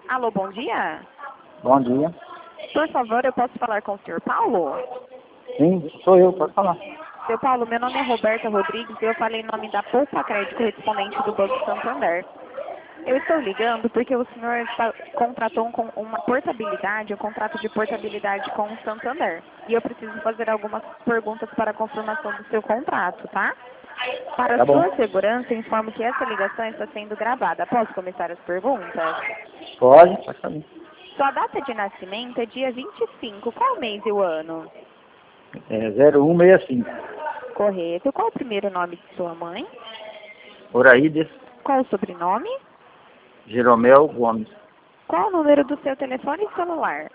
Alô, bom dia. Bom dia. Por favor, eu posso falar com o senhor Paulo? Sim, sou eu, pode falar. Seu Paulo, meu nome é Roberta Rodrigues e eu falei em nome da Poupa Crédito correspondente do Banco Santander. Eu estou ligando porque o senhor contratou uma portabilidade, um contrato de portabilidade com o Santander. E eu preciso fazer algumas perguntas para a confirmação do seu contrato, tá? Para Tá bom. sua segurança, informo que essa ligação está sendo gravada. Posso começar as perguntas? Pode falar. Sua data de nascimento é dia 25. Qual mês e o ano? É 0165. Correto. Qual o primeiro nome de sua mãe? Oraídes Qual o sobrenome? Jeromel Gomes. Qual o número do seu telefone celular?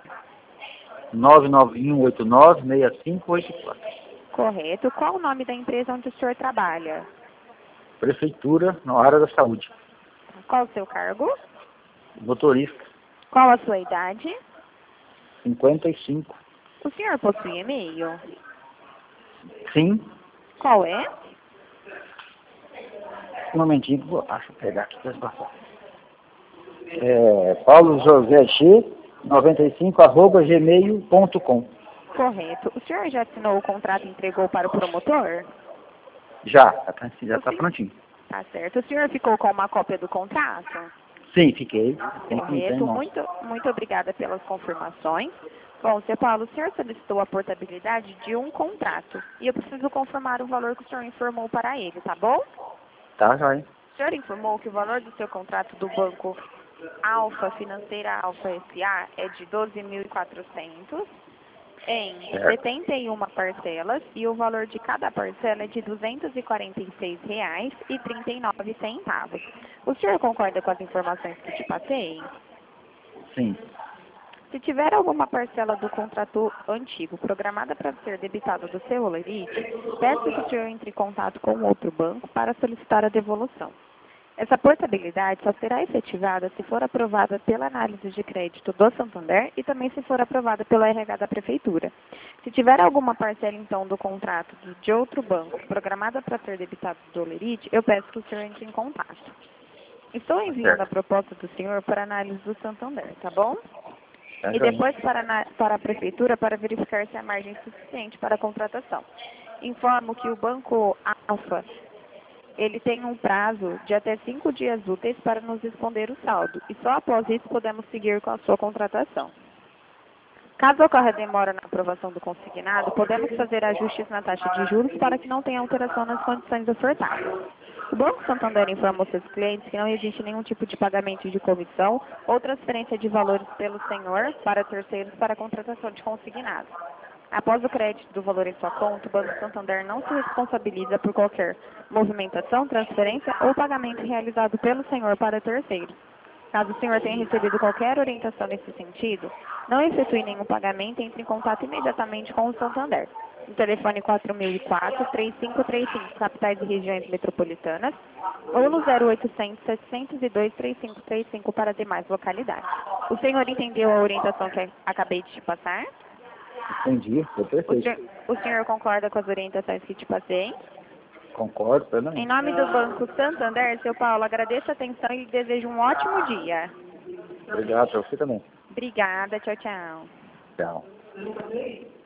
991896584. Correto. Qual o nome da empresa onde o senhor trabalha? Prefeitura, na área da saúde. Qual o seu cargo? Motorista, Qual a sua idade? 55. O senhor possui e-mail? Sim. Qual é? Um momentinho, deixa eu pegar aqui para passar. Paulo José G 95@gmail.com. Correto. O senhor já assinou o contrato e entregou para o promotor? Já tá Sim. prontinho. Tá certo. O senhor ficou com uma cópia do contrato? Sim, fiquei. Tem Correto. mão. Muito obrigada pelas confirmações. Bom, seu Paulo, o senhor solicitou a portabilidade de um contrato. E eu preciso confirmar o valor que o senhor informou para ele, tá bom? Tá, joia. O senhor informou que o valor do seu contrato do banco Alfa, Financeira Alfa S.A. é de 12.400 em 71 parcelas e o valor de cada parcela é de R$ 246,39. O senhor concorda com as informações que te passei? Sim. Se tiver alguma parcela do contrato antigo programada para ser debitada do seu Olerite, peço que o senhor entre em contato com outro banco para solicitar a devolução. Essa portabilidade só será efetivada se for aprovada pela análise de crédito do Santander e também se for aprovada pelo RH da Prefeitura. Se tiver alguma parcela, então, do contrato de outro banco programada para ser debitada do Olerite, eu peço que o senhor entre em contato. Estou enviando a proposta do senhor para análise do Santander, tá bom? E depois para a Prefeitura para verificar se há margem suficiente para a contratação. Informo que o Banco Alfa, ele tem um prazo de até 5 dias úteis para nos responder o saldo, e só após isso podemos seguir com a sua contratação. Caso ocorra demora na aprovação do consignado, podemos fazer ajustes na taxa de juros para que não tenha alteração nas condições ofertadas. O Banco Santander informa aos seus clientes que não existe nenhum tipo de pagamento de comissão ou transferência de valores pelo senhor para terceiros para a contratação de consignado. Após o crédito do valor em sua conta, o Banco Santander não se responsabiliza por qualquer movimentação, transferência ou pagamento realizado pelo senhor para terceiros. Caso o senhor tenha recebido qualquer orientação nesse sentido, não efetue nenhum pagamento e entre em contato imediatamente com o Santander. No telefone 4004-3535, capitais e regiões metropolitanas, ou no 0800-702-3535 para demais localidades. O senhor entendeu a orientação que acabei de te passar? Entendi, foi perfeito. O senhor concorda com as orientações que te passei? Concordo, plenamente. Em nome do Banco Santander, seu Paulo, agradeço a atenção e desejo um ótimo dia. Obrigado, pra você também. Obrigada, tchau, tchau. Tchau.